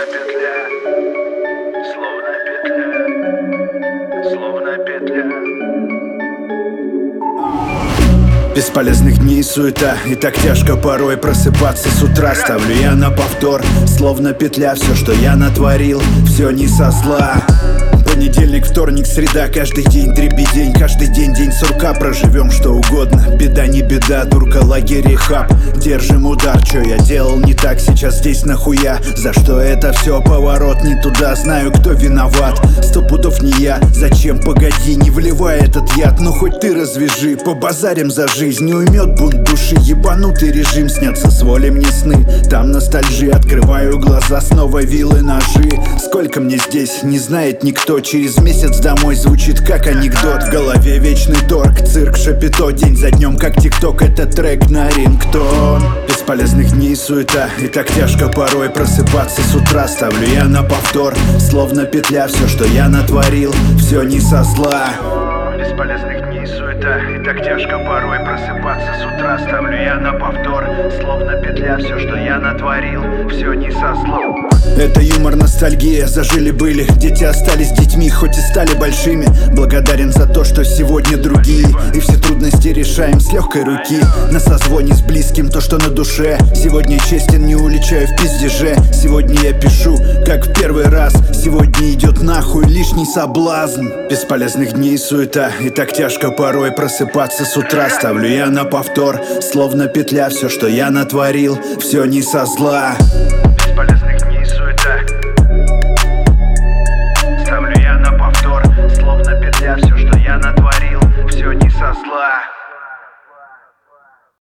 петля, словно петля, словно петля. Бесполезных дней суета, и так тяжко порой просыпаться с утра. Ставлю я на повтор, словно петля. Все, что я натворил, все не со зла. Понедельник, вторник, среда, каждый день дребедень, каждый день день сурка. Проживем что угодно, беда не беда, дурка, лагерь и хаб. Держим удар, чё я делал не так, сейчас здесь нахуя? За что это все, поворот не туда, знаю, кто виноват. 100 пудов не я, зачем, погоди, не вливай этот яд. Ну хоть ты развяжи, побазарим за жизнь. Не уймет бунт души, ебанутый режим. Снятся с воли мне сны, там ностальжи. Открываю глаза, снова вилы, ножи. Сколько мне здесь, не знает никто. Через месяц домой звучит как анекдот. В голове вечный торг, цирк, шапито. День за днем как тикток, это трек на рингтон. Бесполезных дней суета, и так тяжко порой просыпаться с утра. Ставлю я на повтор, словно петля. Все, что я натворил, все не со зла. Бесполезных дней суета, и так тяжко порой просыпаться с утра. Ставлю я на повтор, словно петля. Все, что я натворил, все не со зла. Это юмор, ностальгия, зажили-были. Дети остались детьми, хоть и стали большими. Благодарен за то, что сегодня другие. И все трудности решаем с легкой руки. На созвоне с близким то, что на душе. Сегодня честен, не уличаю в пиздеже. Сегодня я пишу, как в первый раз. Сегодня идет нахуй лишний соблазн. Бесполезных дней суета, и так тяжко порой просыпаться с утра. Ставлю я на повтор, словно петля. Все, что я натворил, все не со зла. Бесполезных дней